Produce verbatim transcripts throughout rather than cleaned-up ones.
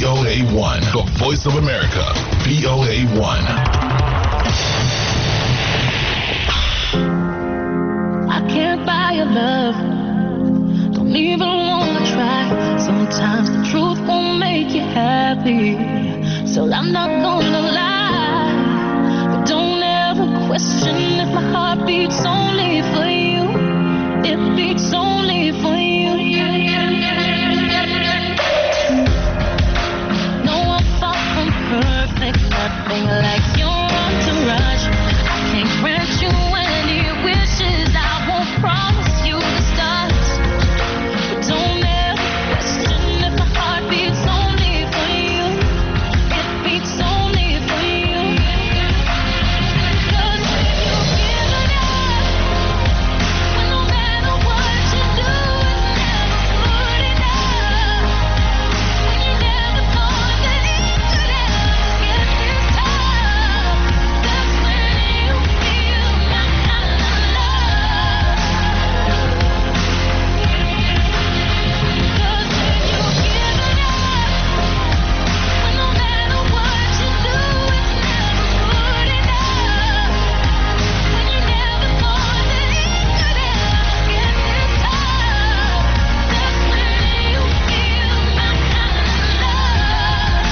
V O A one, the voice of America, V O A one. I can't buy your love, don't even want to try. Sometimes the truth won't make you happy, so I'm not gonna lie. But don't ever question if my heart beats only for you. It beats only for you. No, I'm far from perfect, nothing like your entourage. I can't grant you any wishes, I won't promise you the stars. But don't ever question if my heart beats only for you. It beats only for you. 'Cause when you give it up, when no matter what you do, it's never good enough. When you never thought that it could ever get this tough, that's when you feel my kind of love. 'Cause when you give it up, when no matter what you do, it's never good enough. When you never thought that it could ever get this tough, that's when you feel my kind of love.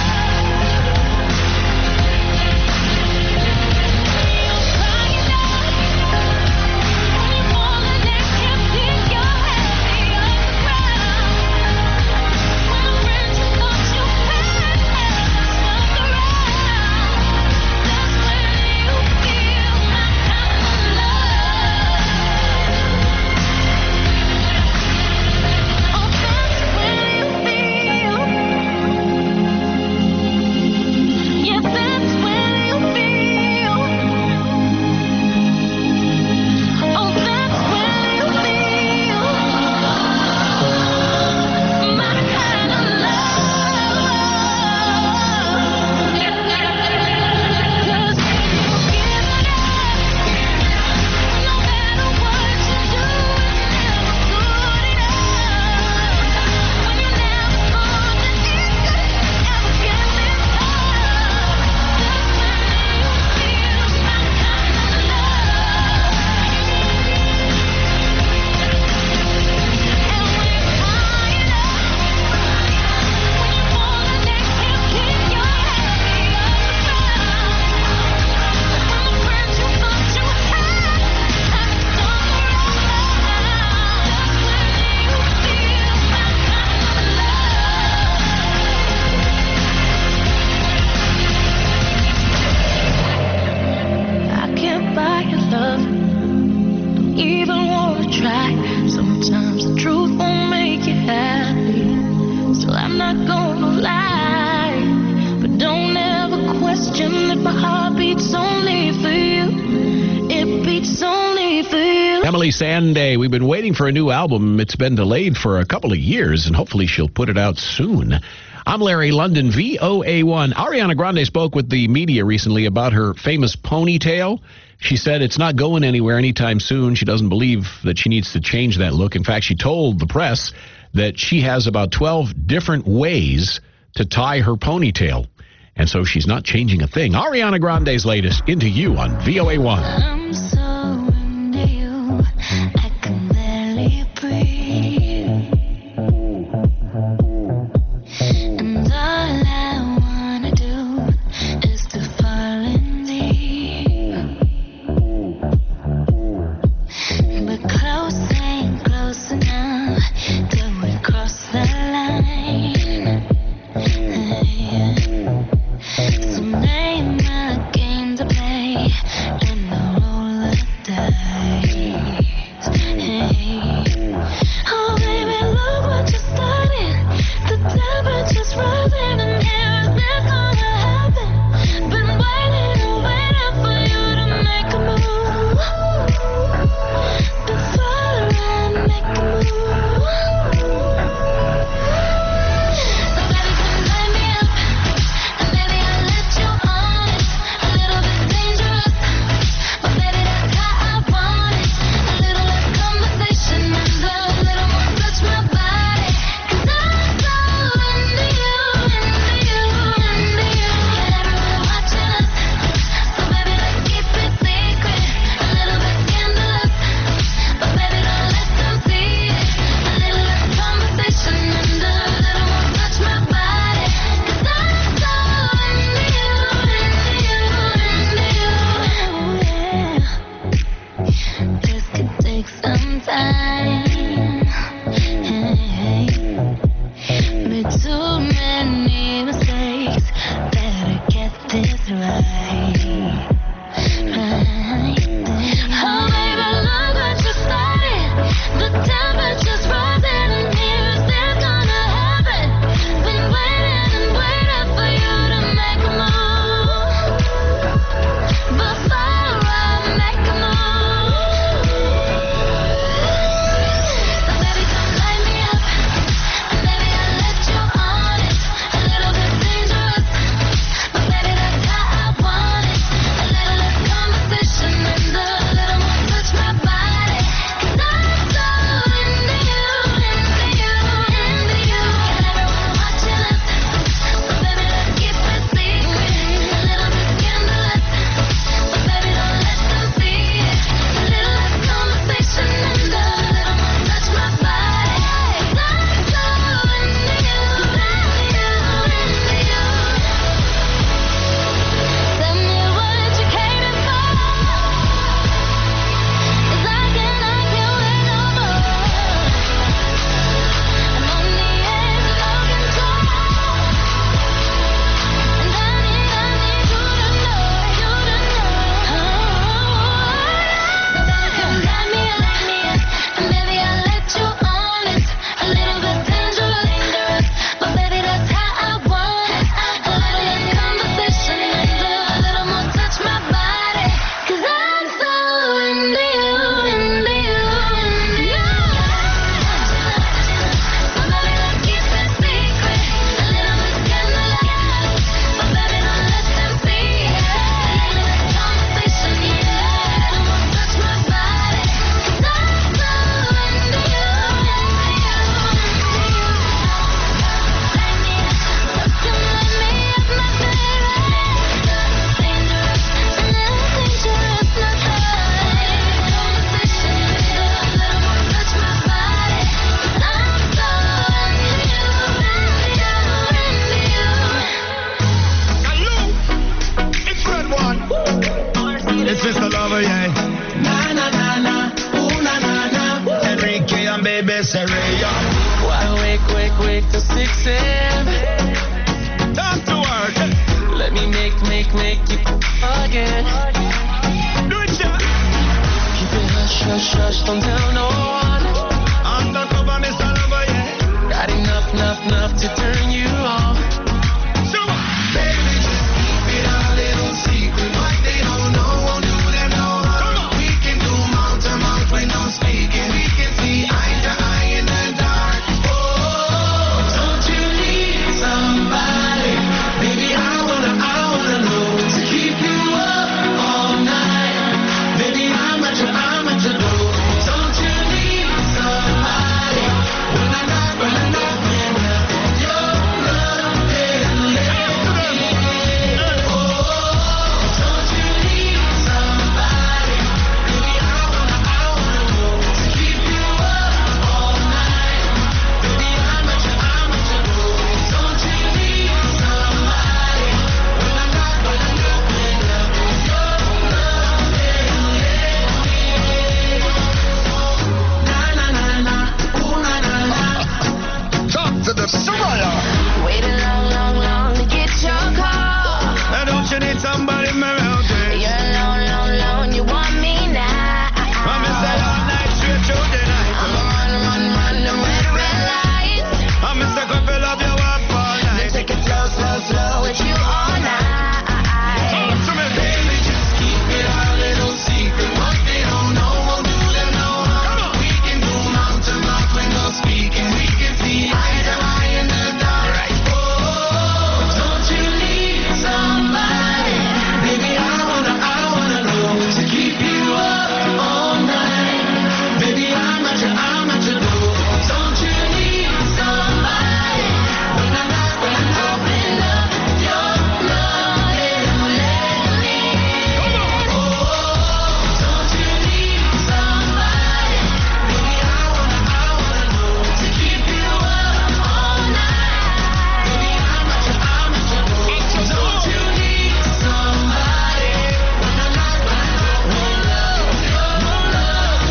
You're crying out when you fall and they can't pick your head off the ground. When the friends you thought you had never stuck around, that's when you feel my kind of love. Oh, that's when you feel. Yeah, that's when you feel. Oh, that's when you feel my kind of love. 'Cause when you give it up, no matter what you do, it's never good enough. When you never thought that it could ever get this tough, that's when you feel my kind of love. And when you're crying out, when you fall and they can't keep your head off the ground, when the friends you thought you had have stuck around, that's when you feel my kind of love. I can't buy your love, don't even wanna try. Sometimes the truth won't make you happy, so I'm not gonna lie. But don't ever question if my heart beats only for you. It beats only for you. Emily Sandé, we've been waiting for a new album. It's been delayed for a couple of years, and hopefully she'll put it out soon. I'm Larry London, V O A one. Ariana Grande spoke with the media recently about her famous ponytail. She said it's not going anywhere anytime soon. She doesn't believe that she needs to change that look. In fact, she told the press that she has about twelve different ways to tie her ponytail. And so she's not changing a thing. Ariana Grande's latest, Into You on V O A one. I'm so into you, I can barely breathe. And all I wanna do is to fall in deep. But close ain't close enough till we cross the line. So name a game to play and I'll roll the wake, wake, wake to six a.m. Time to work. Let me make, make, make you again. Do it, yeah. Keep it hush, hush, hush, don't tell no one. Undercover, Mister Lover, yeah. Got enough, enough, enough to turn you on. So, Baby, just keep it a little secret. What they don't know won't do them no harm. We can do mouth to mouth when no speaking. We can see eye to eye in the dark. Oh, don't you need somebody? Baby, I wanna, I wanna know to keep you up all night. Baby, I'm at your, I'm at your door. Don't you need somebody? When I knock, when I knock, when I your love and let me in. Oh, don't you need somebody? Baby, I wanna, I wanna know to keep you up all night. Baby, I'm at your, I'm at your door. Don't you need somebody? When I knock, when I knock, when I your love and let me in. Na na na na, ooh na na na. talk to the Soraya. Waiting long, long, long to get your call. And don't you need somebody around there? You're alone, alone, alone. You want me now? I'm inside all night, straight through the night. I'm a run, run, run the red, red light. I'm Mister Couple of you up all Then night. take it slow, slow, slow with you all night. Talk to me, baby. Baby, just keep it a little secret. What they don't know won't do them no harm. We can do mouth to mouth when no speaking. We can see eye to eye in the dark. Oh, don't you need somebody? Baby, I wanna, I wanna know to keep you up all night. Baby, I'm at your, I'm at your door. Don't you need somebody? When I knock, when I open up your love and let me in. Oh, don't you need somebody? Baby, I wanna, I wanna know to keep you up all night. Baby, I'm at your, I'm at your door. Don't you need somebody? When I knock, when I open up your love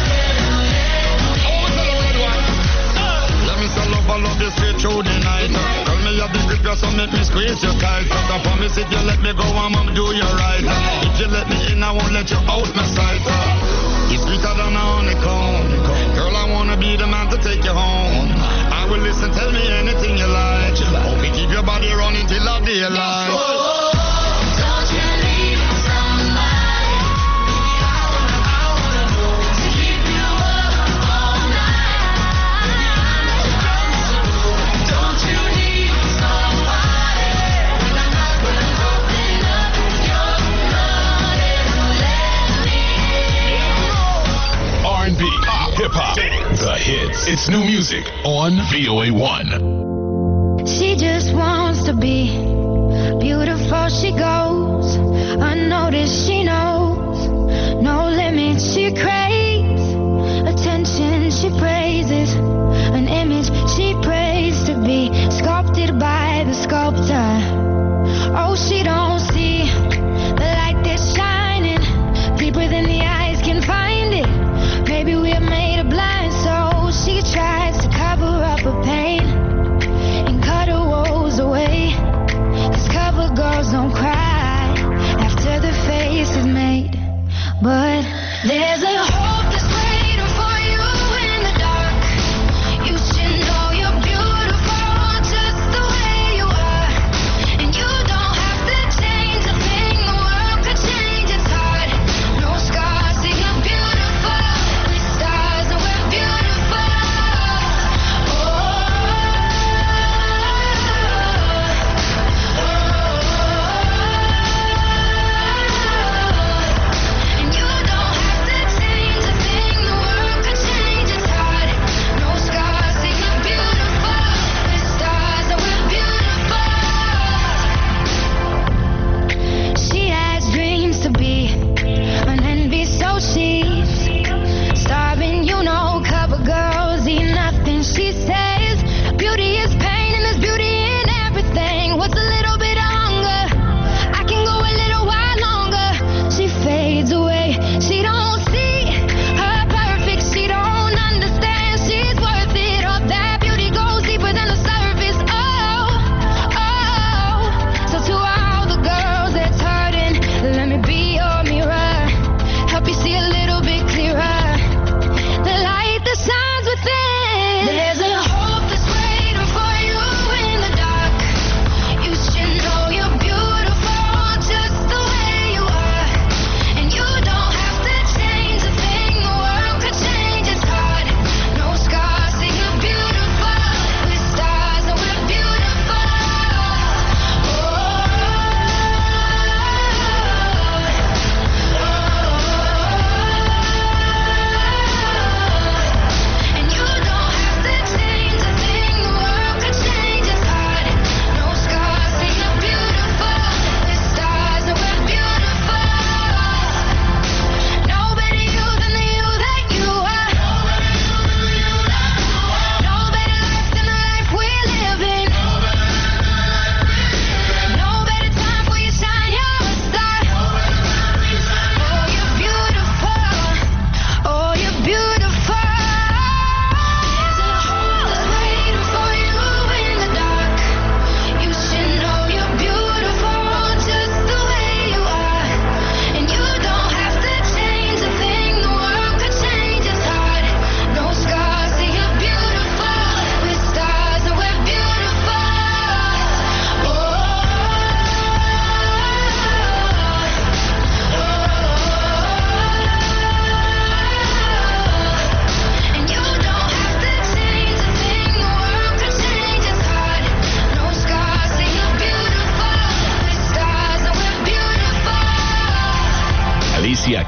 and let me in. Let me say love, I love you straight through the night. Tell me you the grip, so make me squeeze you tight. Cause I promise if you let me go, I'ma do you right. If you let me in, I won't let you out my sight. You're sweeter than a honeycomb. Girl, I wanna be the man to take you home. I will listen, tell me anything you like. Hope you keep your body running till I daylight. Oh, don't you need somebody? Baby, I wanna, I wanna know to keep you up all night. Baby, I'm at your, I'm at your door. Don't you need somebody? When I knock, when I open up your love and let me in. R and B, pop, hip hop, the hits. It's new music on V O A one. She just wants to be beautiful. She goes unnoticed. She knows no limits. She craves attention. She praises an image. She prays to be sculpted by the sculptor. Oh, she don't see the light that's shining deeper than the eyes can find it. Maybe we're made of blind souls. She tries to cover up her pain and cut her woes away. 'Cause cover girls don't cry after the face is made. But there's a hope that's waiting for you in the dark. You should know you're beautiful just the way you are. And you don't have to change.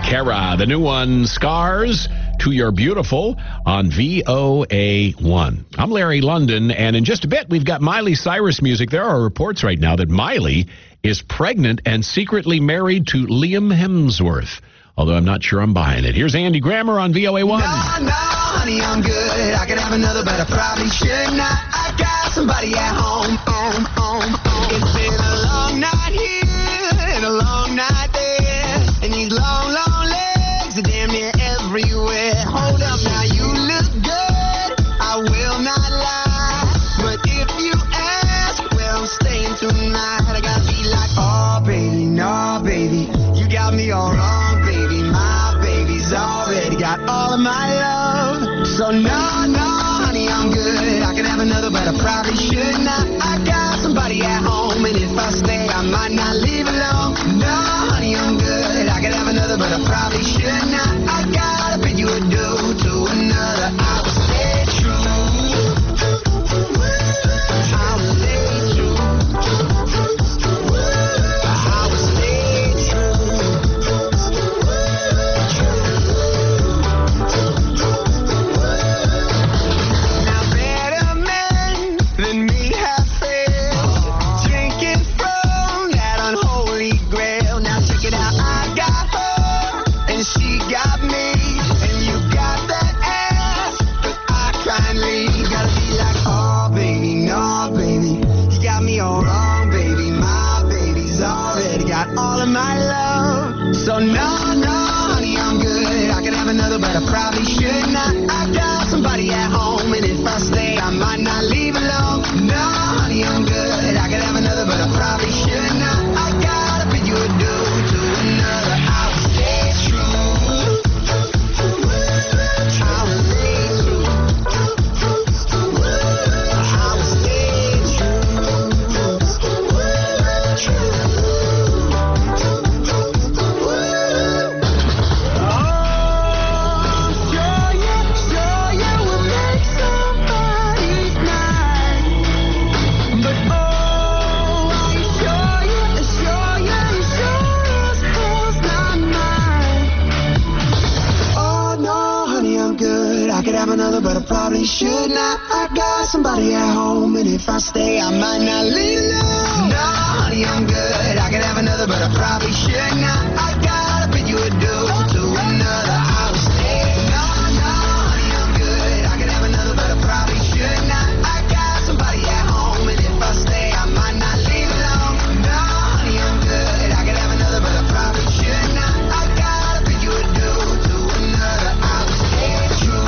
Shakira, the new one, Scars to Your Beautiful on V O A one. I'm Larry London, and in just a bit, we've got Miley Cyrus music. There are reports right now that Miley is pregnant and secretly married to Liam Hemsworth, although I'm not sure I'm buying it. Here's Andy Grammer on V O A one. No, no, honey, I'm good. I could have another, but I probably should not. I got somebody at home, home, home, home. It's been a long night here and a long night there, and these long, long legs are damn near everywhere. Hold up now, you look good, I will not lie, but if you ask, well, I'm staying tonight. I gotta be like, oh, baby, no, baby, you got me all wrong, baby. My baby's already got all of my love. So no, no, honey, I'm good. I could have another, but I probably should not. I got somebody at home, and if I stay, I might not leave alone. No, honey, I'm good. I could have another, but I probably should not. I gotta pay you a due to another. I will stay true. I will stay true. I will stay true. Now better men than me have failed, drinking from that unholy grail. Now check it out, I got her and she got me, and you got that ass, but I try and leave. Gotta be like, oh baby, no baby, you got me all wrong, baby. My baby's already got all of my love. So no, no, honey, I'm good. I could have another, but I probably should not. I got somebody at home, and if I stay, I might not leave alone. No, honey, I'm good. I could have another, but I probably should not. I gotta pay you a due to another. I will stay true. I will stay true. I will stay another, but I probably should not. I got somebody at home, and if I stay, I might not leave alone. No, honey, I'm good. I could have another, but I probably should not. I gotta pay you a due to another. I will stay. No, no, honey, I'm good. I could have another, but I probably should not. I got somebody at home, and if I stay, I might not leave alone. No, honey, I'm good. I could have another, but I probably should not. I gotta pay you a due to another. I will stay true.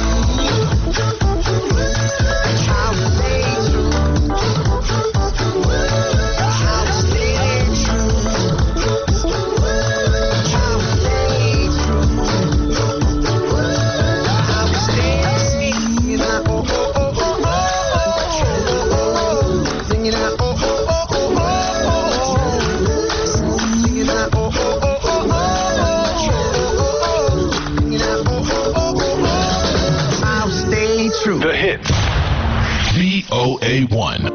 The hits. V O A one.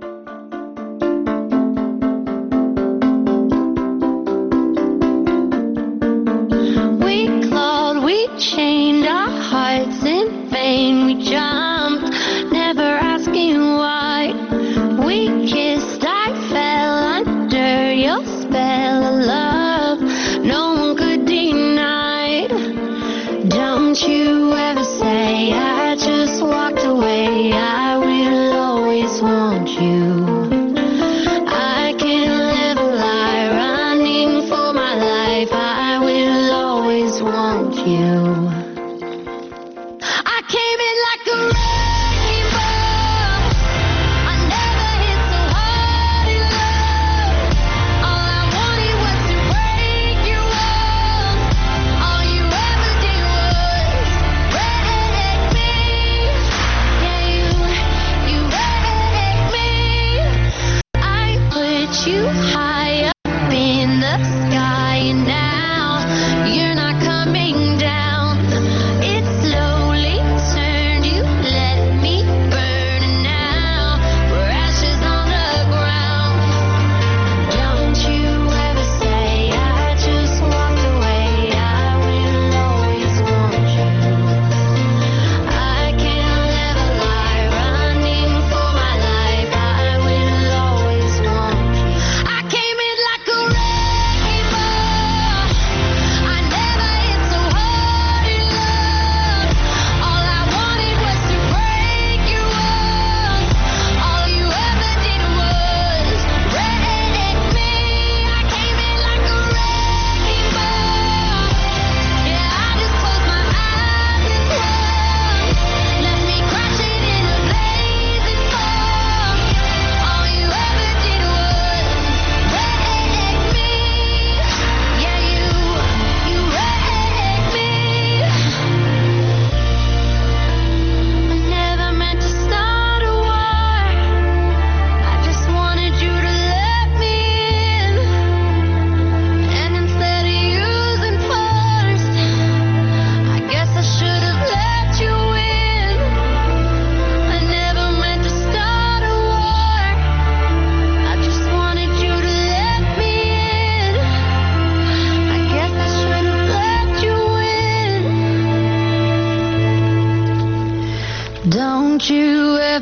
We clawed, we chained our hearts in vain. We jumped, never asking why. We kissed, I fell under your spell of love. No one could deny. Don't you ever say I just walked away. I will always want you. I can't live a lie, running for my life. I will always want you. I came in like a rainbow. I never hit so hard in love. All I wanted was to break your walls. All you ever did was wreck me. Yeah, you, you wrecked me.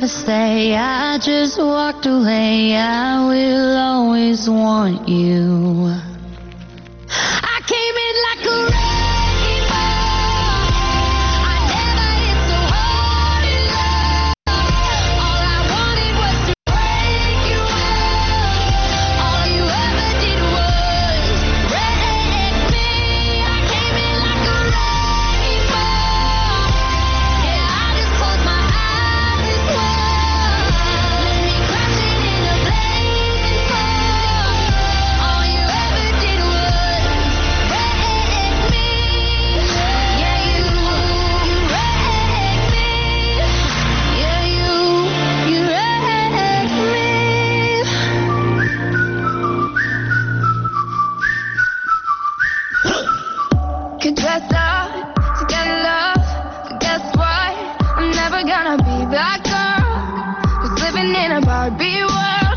stay. I just walked away. I will always want you. I came in like a wrecking ball. I never hit so hard in love. All I wanted was to break you up. All you ever did was wreck me. I came in like a wrecking ball. Yeah, I just closed my eyes and swore. Let me crashing in a blazing fall. All you ever did was wreck me. Yeah, you, you wrecked me. Yeah, you, you wrecked me. Could dress up to get love, but guess what? I'm never gonna be that girl who's living in a Barbie world.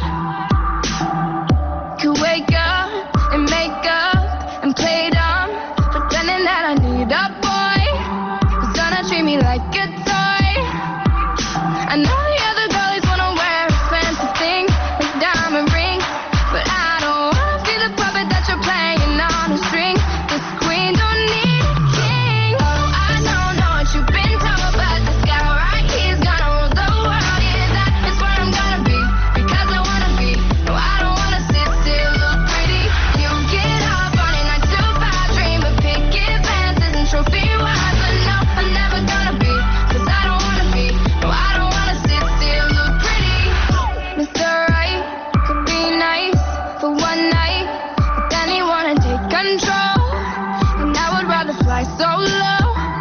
Could wake up and make up and play dumb, pretending that I need a boy who's gonna treat me like a toy. I know the other girlies wanna wear a fancy thing, like diamond ring, but I don't wanna be the puppet that you're playing on a string. This queen don't need a king. Oh, I don't know what you've been told, but this guy right here's gonna rule the world. Yeah, that is where I'm gonna be, because I wanna be. No, I don't wanna sit still, look pretty. You get up on a nine to five dream of picket fences and trophy wives, but no, I'm never gonna be, cause I don't wanna be. No, I don't wanna sit still, look pretty. Mister Right could be nice for one night, but then he wanna take control, and I would rather fly solo.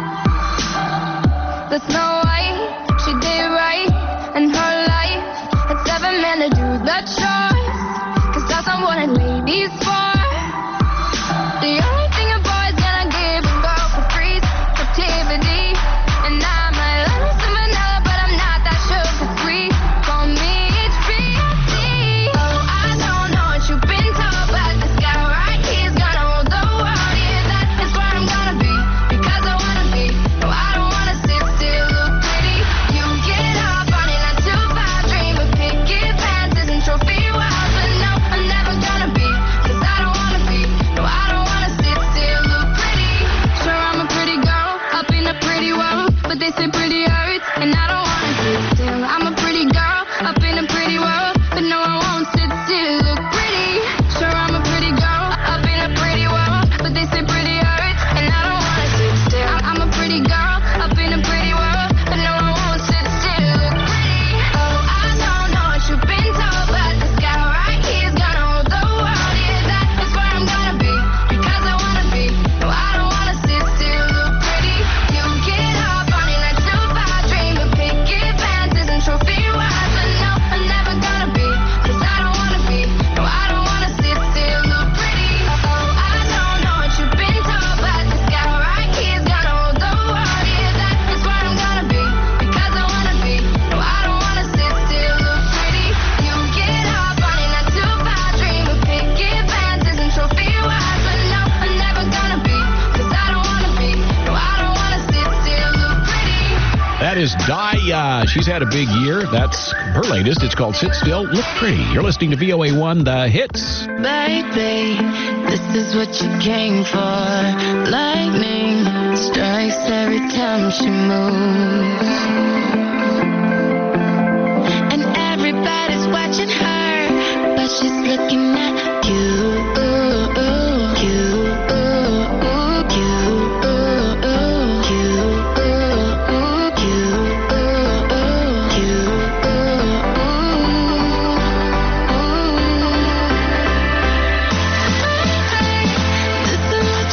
The Snow White, she did right in her life, had seven men to do the choice, cause that's not what a lady's for. The only thing a boy's gonna give a girl for free is captivity, and I might love me some vanilla, but I'm not that sugar sweet. Call me H B C. Oh, I don't know what you've been told, but this guy right here's gonna rule the world. Yeah, that is where I'm gonna be, because I wanna be. No, I don't wanna sit still, look pretty. You get up on a nine to five dream of picket fences and trophy wives, but no, I'm never gonna be, cause I don't wanna be. No, I don't wanna sit still, look pretty. Sure, I'm a pretty girl up in a pretty world, but they say pretty hurts, and I don't wanna sit still. I'm a pretty girl up in a pretty world, but no, I won't sit still, look pretty. Sure, I'm a pretty girl up in a pretty world, but they say pretty hurts, and I don't wanna sit still. I'm a pretty girl up in a pretty world, but no, I won't sit still, look pretty. Oh, I don't know what you've been told, but this guy right here's gonna rule the world. Yeah, that is where I'm gonna be, because I wanna be. No, I don't wanna sit still, look pretty. You get up on a nine to five dream of picket fences and trophy wives, but no, I'm never gonna be, cause I don't wanna be. No, I don't wanna sit still, look pretty. Oh, I don't know what you've been told, but this guy right here's gonna rule the world. Yeah, that is where I'm gonna be, because I wanna be. No, I don't wanna sit still, look pretty. You get up on a nine to five dream of picket fences and trophy wives, but no, I'm never gonna be, cause I don't wanna be. No, I don't wanna sit still, look pretty. That is Daya. She's had a big year. That's her latest. It's called Sit Still, Look Pretty. You're listening to V O A one, The Hits. Baby, this is what you came for. Lightning strikes every time she moves, and everybody's watching her, but she's looking at you.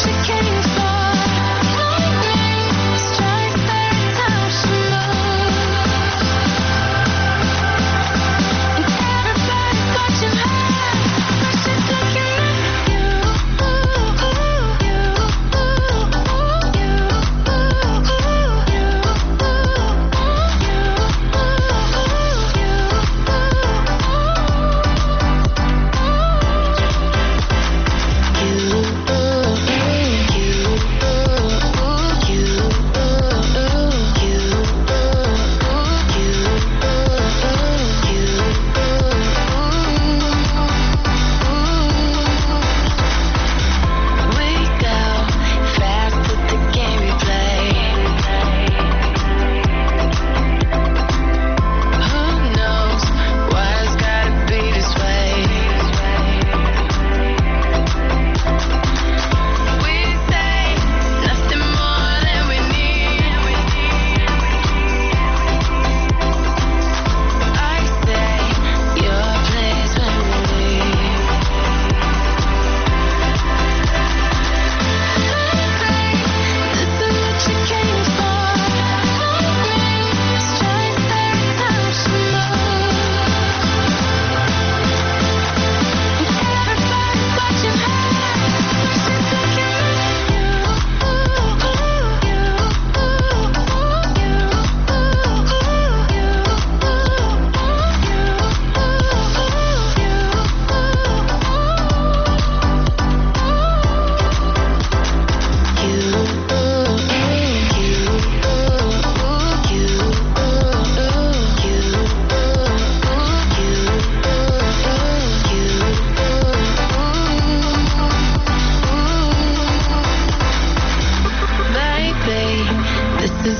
Strikes every time she moves.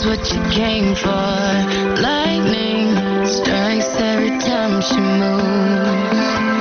what you came for. Lightning strikes every time she moves.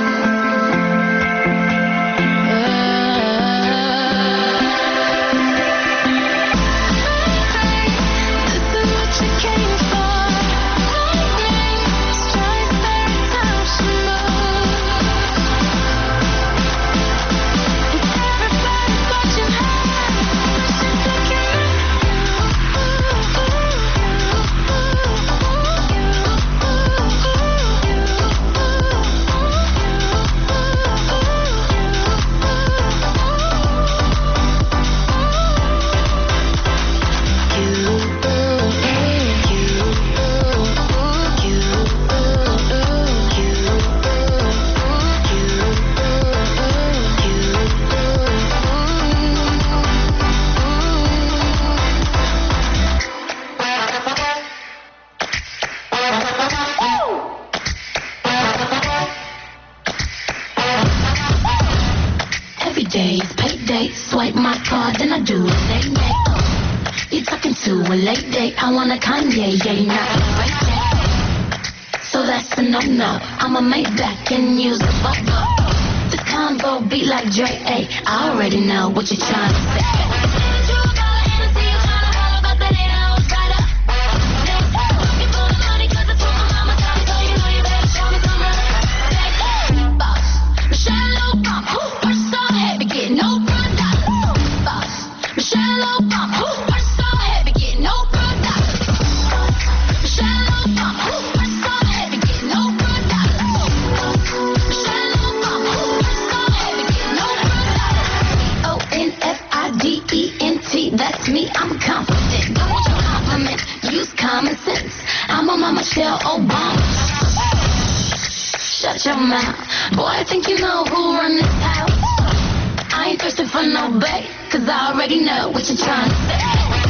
days, payday, swipe my card, then I do it, nay, nay. Uh, you talking to a late date, I want a Kanye, yeah, not a right day. So that's a no-no, I'ma make back and use the bubble. This combo beat like Dre, ayy, I already know what you're trying to say. That's me, I'm confident. Don't want your compliments, use common sense. I'm on my Michelle Obama. Shut your mouth, boy, I think you know who run this house. I ain't thirsting for no bait, cause I already know what you're trying to say.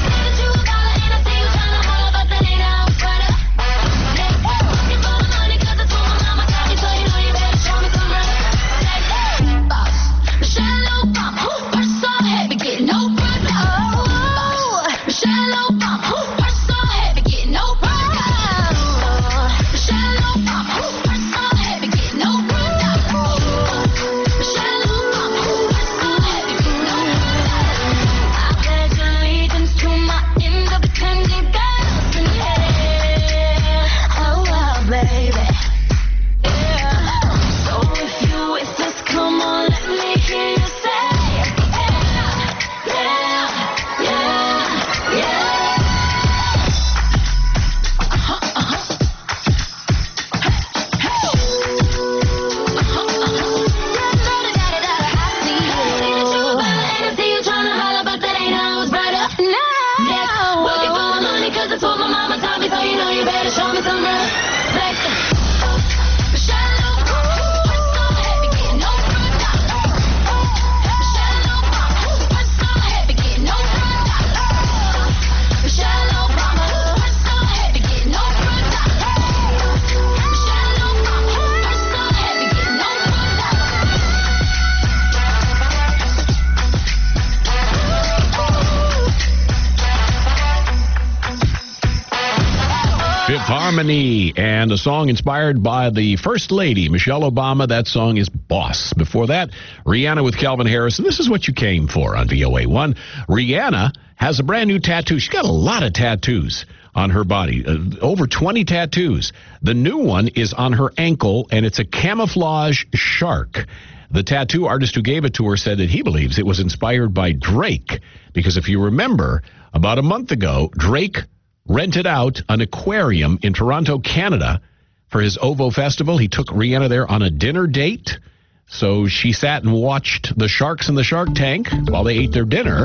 Harmony, and a song inspired by the First Lady, Michelle Obama. That song is Boss. Before that, Rihanna with Calvin Harris, and this is what you came for on V O A one. Rihanna has a brand new tattoo. She's got a lot of tattoos on her body, uh, over twenty tattoos. The new one is on her ankle, and it's a camouflage shark. The tattoo artist who gave it to her said that he believes it was inspired by Drake, because if you remember, about a month ago, Drake rented out an aquarium in Toronto, Canada for his OVO Festival. He took Rihanna there on a dinner date. So she sat and watched the sharks in the shark tank while they ate their dinner.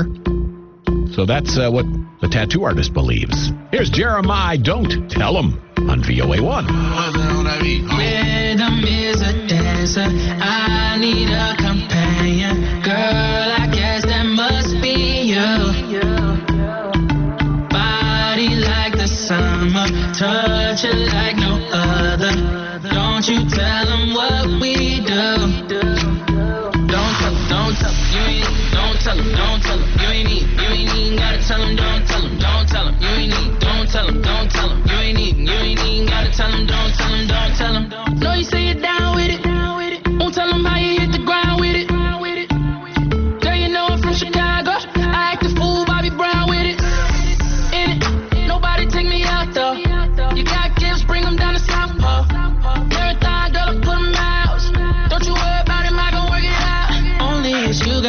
So that's uh, what the tattoo artist believes. Here's Jeremiah, Don't Tell Him on V O A one. Rhythm is a dancer. I need a companion. Girl, I guess that must be you. Summer, touch it like no other. Don't you tell them what we do. Don't tell them, don't tell them, you ain't, don't tell them, don't tell them, you ain't need, you ain't even gotta tell them, don't tell them, don't tell them, you ain't need, don't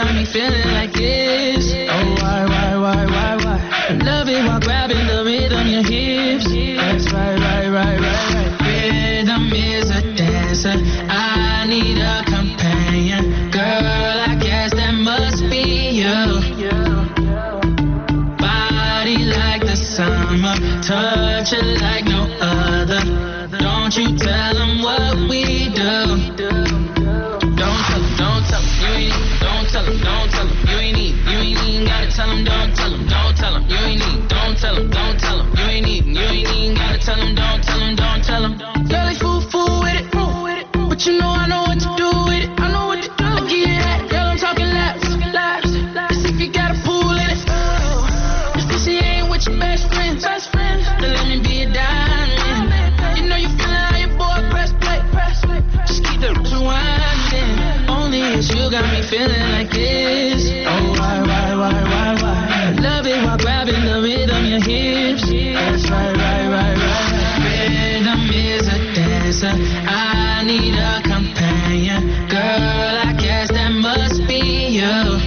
got me feeling like this. Oh, why, why, why, why, why? I love it while grabbing the rhythm, your hips. That's right, right, right, right, right. Rhythm is a dancer. I need a companion. Girl, I guess that must be you. Body like the summer, touch it like no other. Don't you tell them what we do. Don't tell them, don't tell them, you ain't need. Don't tell them, don't tell them, you ain't need. You ain't even gotta tell them, don't tell them, don't tell them, you ain't need. Don't tell them, don't tell them, you ain't need. You ain't even gotta tell them, don't tell them, don't tell them. Girl, it's fool, fool with it, fool with it. But you know I know what to do with it. I know what to do. I give you that, girl, I'm talking laps, laps. Let's see if you got a pool in it. If she ain't with your best friends, best friends, then let me be a diamond. You know you feeling how your boy press play, press play. Just keep the rewinding. Only it's you got me feeling like this. Oh, why, why, why, why, why? I love it while grabbing the rhythm, your hips. That's right, right, right, right. Rhythm is a dancer. I need a companion. Girl, I guess that must be you.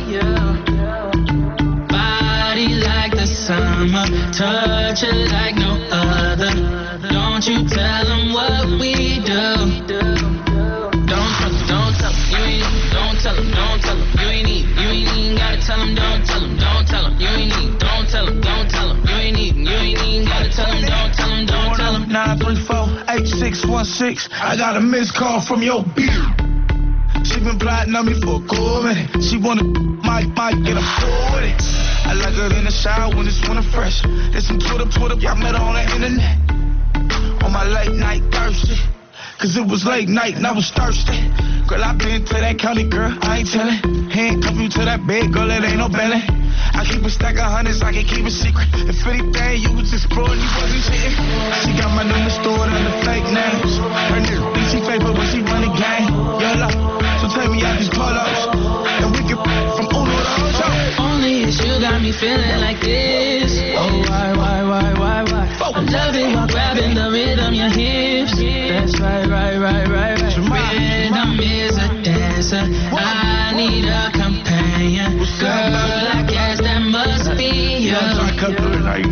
Body like the summer, touch it like no other. Don't you tell them what we do. Don't tell them, don't tell them, you ain't need. Don't tell them, don't tell them, you ain't need. You ain't even gotta tell them, don't tell them, don't tell them, you ain't need. Don't tell them, don't tell them, you ain't need. You ain't even gotta tell them, don't tell them, don't tell them. nine three four, eight six one six. I got a missed call from your beard. She been plotting on me for a cool minute. She wanna my mic, get a fool with it. I like her in the shower when it's winter fresh. There's some Twitter, Twitter, I met her on the internet. On my late night thirsty. Cause it was late night and I was thirsty. Girl, I been to that county, girl, I ain't tellin'. Handcuff you to that bed, girl, it ain't no belly. I keep a stack of hundreds, I can keep a secret. If anything, you was exploring, you wasn't shitting. She got my number stored under fake names. Her nigga think she fake, but when she run the game, YOLO. So take me out these polos, and we can from Uno to Ocho. Only it's you got me feeling like this. Oh, why, why, why, why, why? I love it while grabbing the rhythm, your hips. That's right, right, right, right, right. Rhythm is a dancer. I need a companion. Girl, I guess that must be you. Body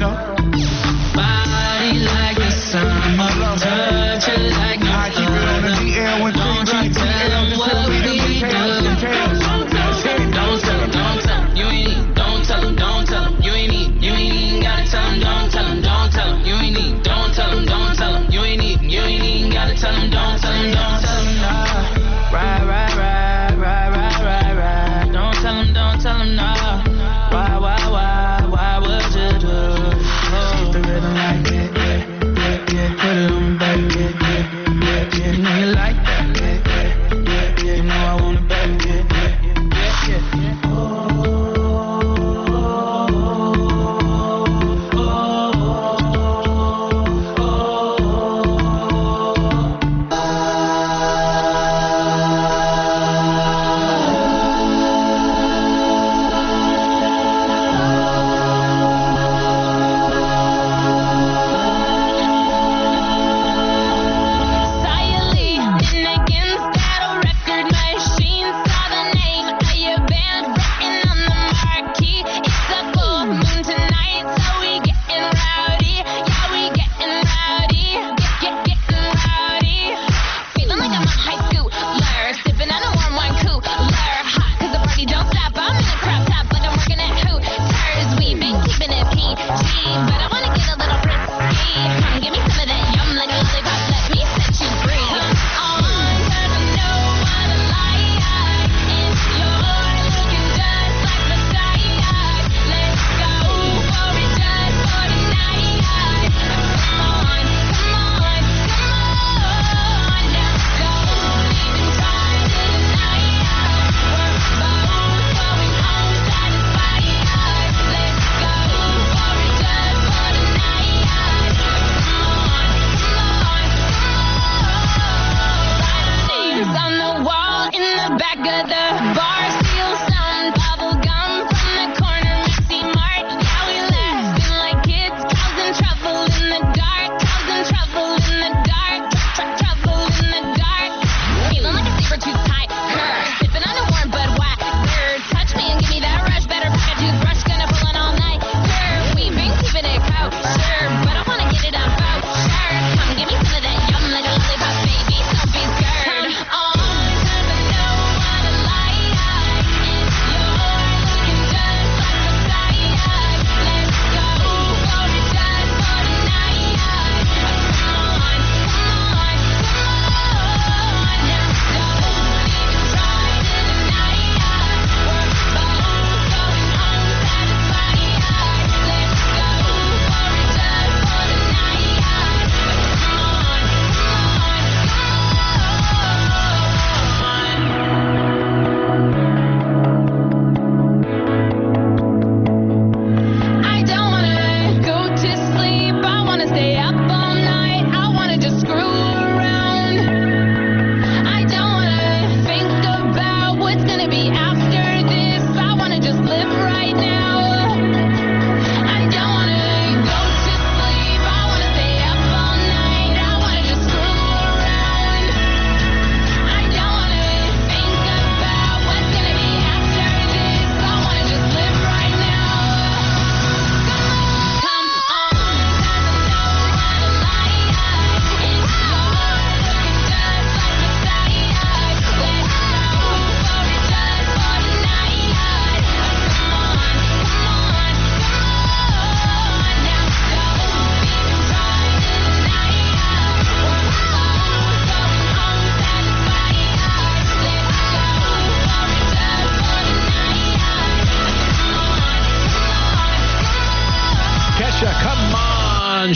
like the summer, touch it like no other. Don't you tell them what we do. Don't tell them, don't tell them, you ain't need. Don't tell them, don't tell them, you ain't need. You ain't even gotta tell them, don't tell them, don't tell them, you ain't need. Don't tell them, don't tell them, you ain't need. You ain't even gotta tell them, don't tell them, don't tell them, nah. Right, right, right, right, right, right, right. Don't tell them, don't tell them.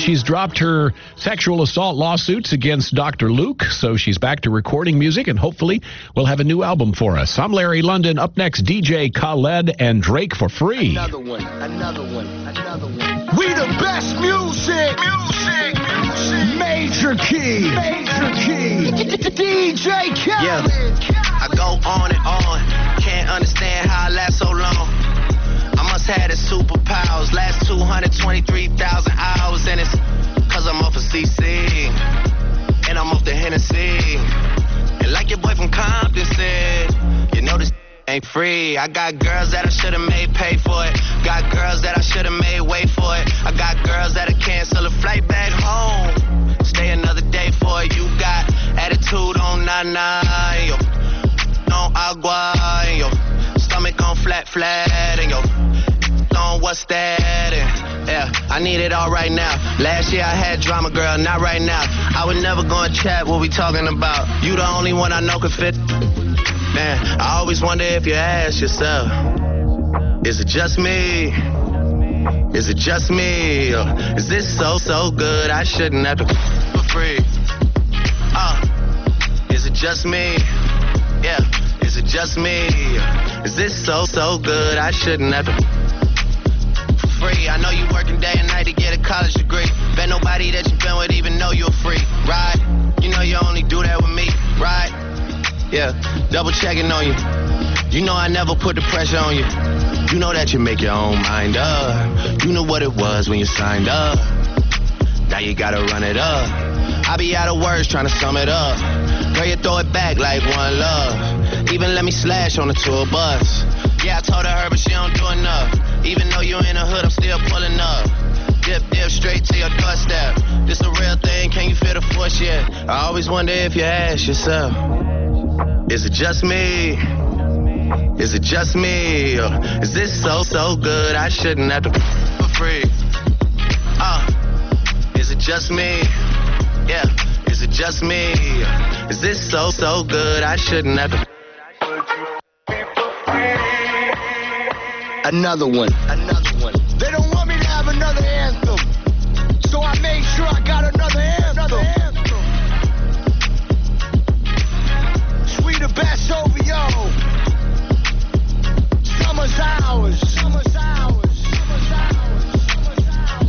she's dropped her sexual assault lawsuits against Doctor Luke, so she's back to recording music, and hopefully we'll have a new album for us. I'm Larry London. Up next, D J Khaled and Drake for free. Another one, another one, another one. We the best music, music, music. Major key, major key. D J Khaled. Yeah, I go on and on. Can't understand how I last so long. I must have the superpowers. Last two hundred twenty-three thousand hours, and it's cause I'm off of C C. And I'm off the Hennessy. And like your boy from Compton said, you know this ain't free. I got girls that I should've made pay for it. Got girls that I should've made wait for it. I got girls that'll cancel a flight back home. Stay another day for it. You got attitude on nana, yo. On agua, and yo. Stomach on flat, flat, and yo. On what's that? And, yeah, I need it all right now. Last year I had drama, girl, not right now. I would never go and chat what we talking about. You the only one I know could fit. Man, I always wonder if you ask yourself, is it just me? Is it just me? Or is this so, so good I shouldn't have to for free? Uh, is it just me? Yeah, is it just me? Is this so, so good I shouldn't have to for free? I know you working day and night to get a college degree. Bet nobody that you been with even know you're free, right? You know you only do that with me, right? Yeah, double checking on you. You know I never put the pressure on you. You know that you make your own mind up. You know what it was when you signed up. Now you gotta run it up. I be out of words trying to sum it up. Girl, you throw it back like one love. Even let me slash on the tour bus. Yeah, I told her, but she don't do enough. Even though you in the hood, I'm still pulling up. Dip, dip, straight to your doorstep. This a real thing, can you feel the force yet? I always wonder if you ask yourself, is it just me? Is it just me? Or is this so, so good I shouldn't have to for free? Uh, is it just me? Yeah, is it just me? Is this so, so good I shouldn't have to? Another one, another one. They don't want me to have another anthem, so I made sure I got another anthem. Another anthem. We the best over yo. Summer's ours. Summer's ours. Summer's ours. Summer's ours.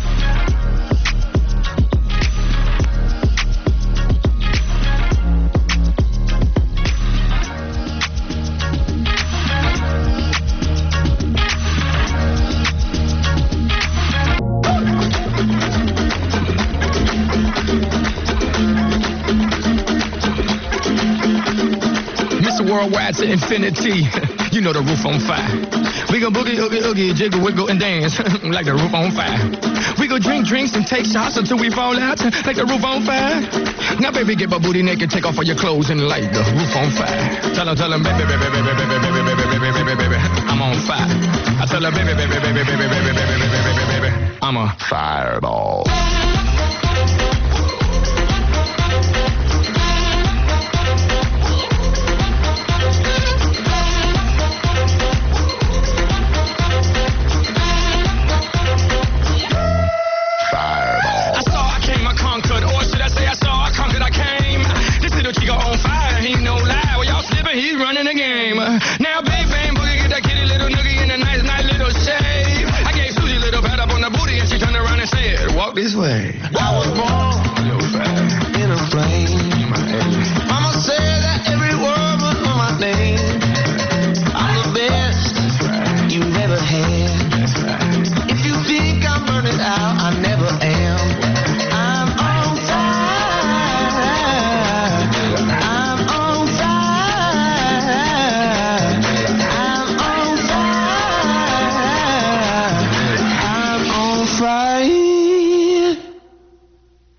Worldwide to infinity. You know the roof on fire. We gon' boogie, oogie, oogie, jiggle, wiggle, and dance like the roof on fire. We gon' drink drinks and take shots until we fall out like the roof on fire. Now, baby, get my booty naked, take off all your clothes and light the roof on fire. Tell her, tell her, baby, baby, baby, baby, baby, baby, baby, baby, baby, baby, I'm on fire. I tell her, baby, baby, baby, baby, baby, baby, baby, baby, baby, I'm a fireball. He's running the game. Now, bang, bang, boogie, get that kitty little noogie in a nice, nice little shave. I gave Susie a little pat up on the booty and she turned around and said, walk this way. I was born in a flame. Mama said that every word was on my name. I'm the best you've ever had. If you think I'm burning out, I never am. I'm on fire. I'm on fire.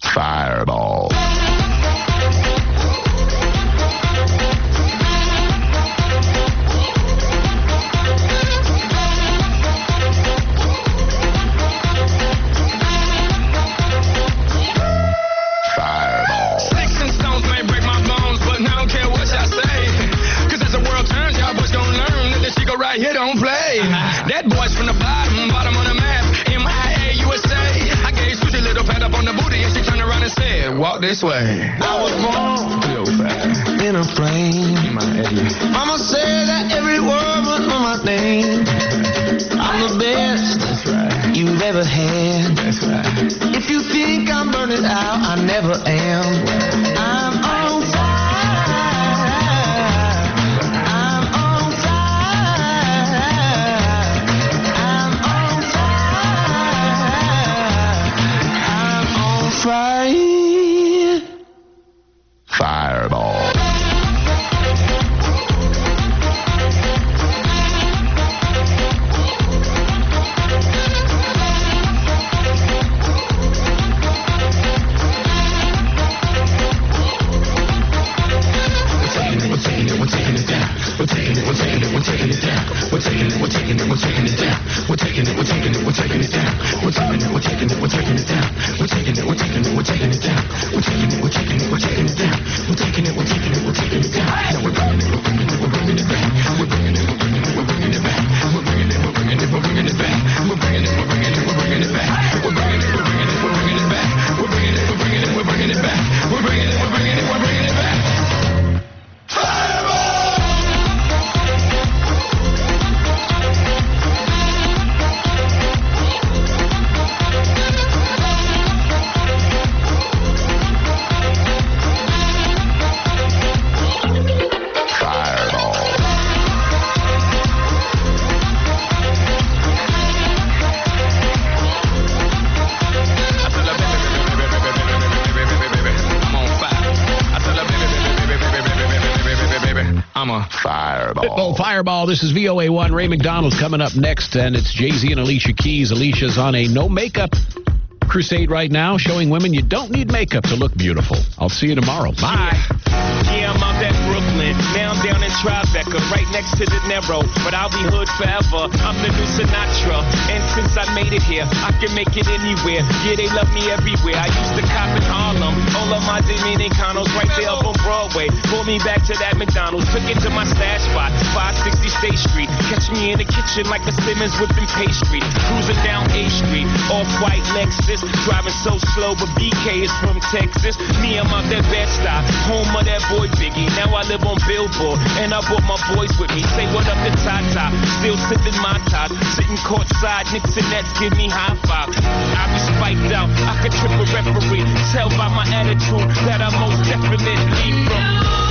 walk this way. I was born in a plane. Mama said that every word was on my name. I'm the best That's right. you've ever had. That's right. If you think I'm burning out, I never am. I'm on fire. I'm on fire. I'm on fire. I'm on fire. Fireball. Pitbull Fireball. This is V O A one. Ray McDonald's coming up next, and it's Jay-Z and Alicia Keys. Alicia's on a no makeup crusade right now, showing women you don't need makeup to look beautiful. I'll see you tomorrow. Bye. Yeah, I'm out at Brooklyn. Now I'm down in Tribeca, right next to De Niro. But I'll be hood forever. I'm the new Sinatra. And since I made it here, I can make it anywhere. Yeah, they love me everywhere. I used to cop in Harlem. All of my Dominicanos right there up on Broadway. Pulled me back to that McDonald's. Took it to my stash spot, five sixty State Street. Catch me in the kitchen like a Simmons whipping pastry. Cruising down A Street, off-white Lexus. Driving so slow, but B K is from Texas. Me, I'm out that Bed-Stuy, home of that boy Biggie. Now I live on Billboard, and I brought my boys with me. Say what up to Tata, still sipping my top. Sitting courtside, Knicks and Nets give me high five. I be spiked out, I could trip a referee. Tell by my attitude that I most definitely from.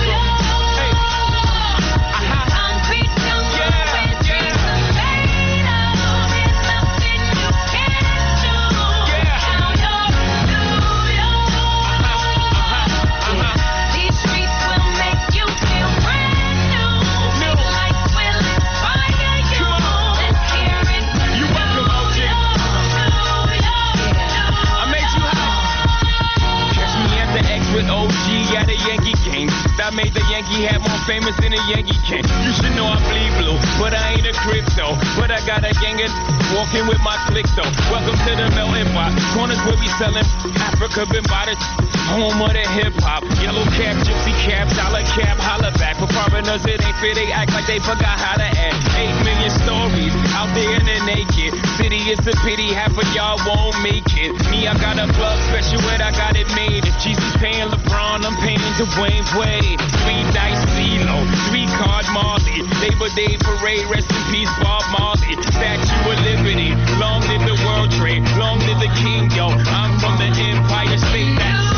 I made the Yankee hat more famous than a Yankee can. You should know I bleed blue, but I ain't a crypto. But I got a gang of walking with my click though. Welcome to the melting pot. Corners where we selling Africa been by the home of the hip hop. Yellow cap, gypsy cap, dollar cap, holla back. For foreigners it ain't fair, they act like they forgot how to act. Eight million stories out there in the naked city. It's a pity half of y'all won't make it. Me, I got a plug special and I got it made. If Jesus paying LeBron, I'm paying Dwayne Wade. Three dice CeeLo, three card Marley. Labor Day parade, rest in peace Bob Marley. Statue of Liberty, long live the World Trade, long live the King, yo. I'm from the Empire State. That's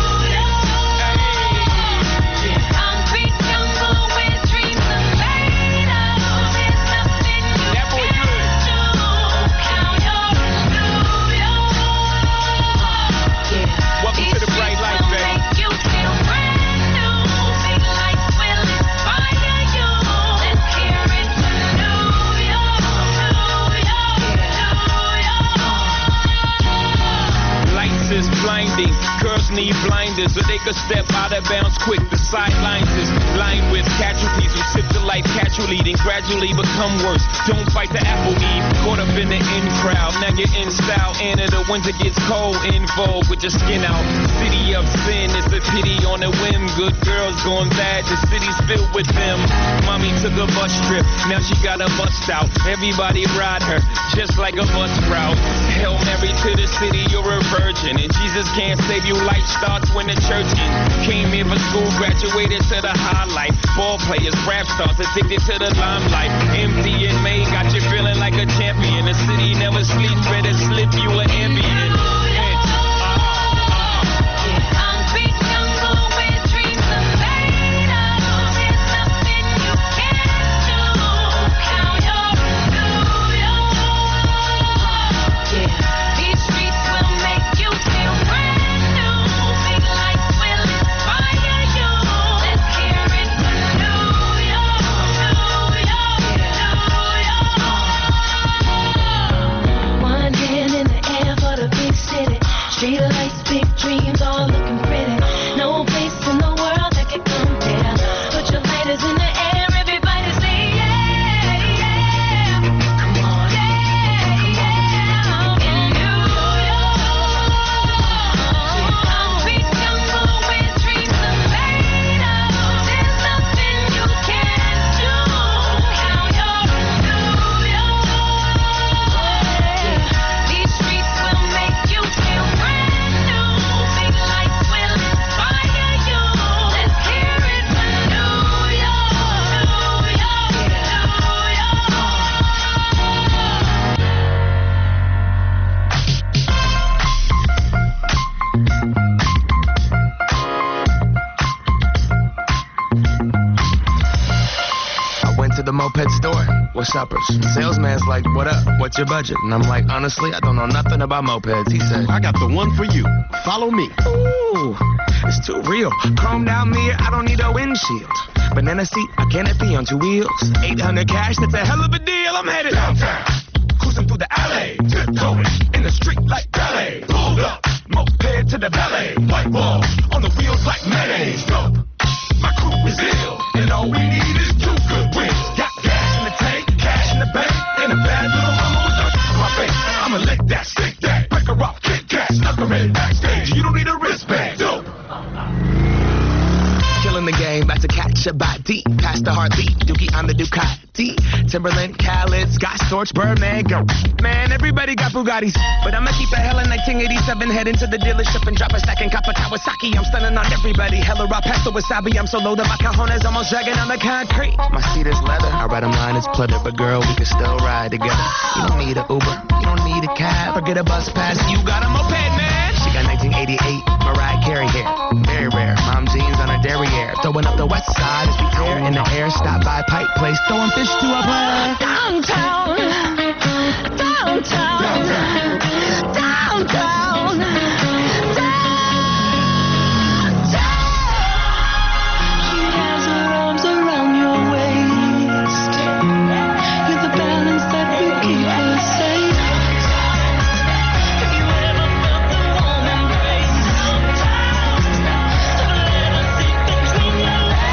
blinding. Girls need blinders so they could step out of bounds quick. The sidelines is Lined with casualties who sip the life casually, then gradually become worse. Don't fight the apple eve, caught up in the in crowd. Now you're in style, and the winter gets cold, in vogue with your skin out. City of sin, it's a pity on a whim. Good girls going bad, the city's filled with them. Mommy took a bus trip, now she got a bust out. Everybody ride her, just like a bus route. Hail Mary to the city, you're a virgin, and Jesus can't save you. Life starts when the church ends. Came here for school, graduated to the highlight. Ball players, rap stars, addicted to the limelight. Empty in May, got you feeling like a champion. The city never sleeps, better slip you an ambient. Street lights, big dreams, all looking pretty. No place in the world that could compare. Put your lighters in the air, everybody say yeah, yeah. Come on, yeah, yeah. In New York, concrete jungle where dreams are made of. There's nothing you can't do. Now you're in New York. These streets will make you feel brand new. Big lights will inspire you. Let's hear it for New York, New York, New I went to the moped store. What's uppers? Salesman's like, what up? What's your budget? And I'm like, honestly, I don't know nothing about mopeds. He said, I got the one for you. Follow me. ooh, it's too real. Chrome down mirror, I don't need a windshield. Banana seat, a canopy on two wheels. eight hundred cash, that's a hell of a deal. I'm headed downtown. Cruising through the alley. Tiptoeing in the street like ballet. Pulled up, moped to the valet. White wall on the wheels like mayonnaise. Dope. My crew is ill, and all we need is two good wins. Got gas in the tank, cash in the bank, and a bad little mama with dirt on my face. I'ma lick that, stick that, break her off, kick cat, snuck her in backstage. You don't need a wristband, dope. Killing the game, about to catch a body. Past the heartbeat, Dookie on the Ducati. Timberland, Khaled, Scott Storch, Birdman, go. Man, everybody got Bugattis. But I'ma keep a hell in nineteen eighty-seven. Head into the dealership and drop a stack and cop a Kawasaki. I'm stunning on everybody. Hella raw pasta wasabi. I'm so low that my cajones almost dragging on the concrete. My seat is leather. I ride a line, it's pleather. But girl, we can still ride together. You don't need a Uber. You don't need a cab. Forget a bus pass. You got a moped, man. She got nineteen eighty-eight Mariah Carey hair. Very rare. Mom jeans on her derriere. Throwing up the west side as we air in the air. Stop by Pipe Place. Throwing fish to a player. Downtown, downtown, downtown, downtown. She has her arms around your waist. You're the balance that will keep her safe. Have you ever felt the warm embrace? Of a little seat between your legs.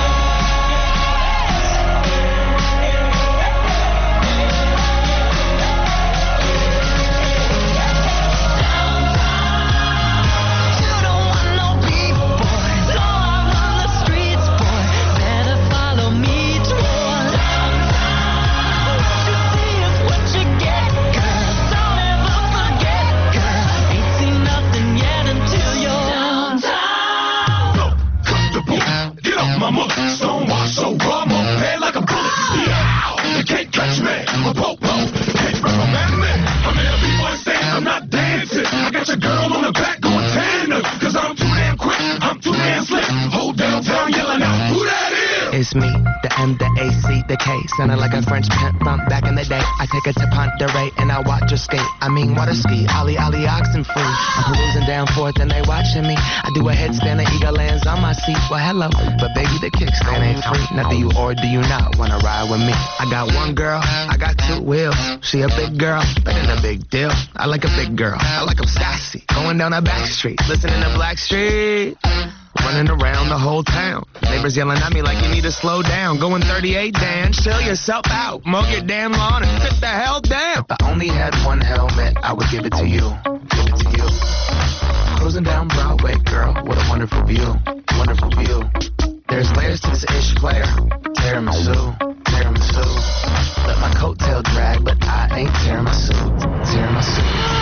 It's me, the M, the A, C, the K. Sounding like a French pimp from back in the day. I take it to Ponderay and I watch her skate. I mean, water ski, ollie, ollie, oxen free. I'm perusing down forth and they watching me. I do a headstand and eagle lands on my seat. Well, hello, but baby, the kickstand ain't free. Now, do you or do you not wanna ride with me? I got one girl, I got two wheels. She a big girl, but in a big deal. I like a big girl, I like 'em sassy. Going down a back street, listening to Black Street. Running around the whole town. Neighbors yelling at me like you need to slow down. Going thirty-eight, Dan, chill yourself out. Mow your damn lawn and sit the hell down. If I only had one helmet, I would give it to you. Give it to you. Cruising down Broadway, girl, what a wonderful view. Wonderful view. There's layers to this ish player. Tiramisu, tiramisu. Let my coattail drag, but I ain't tiramisu. Tiramisu.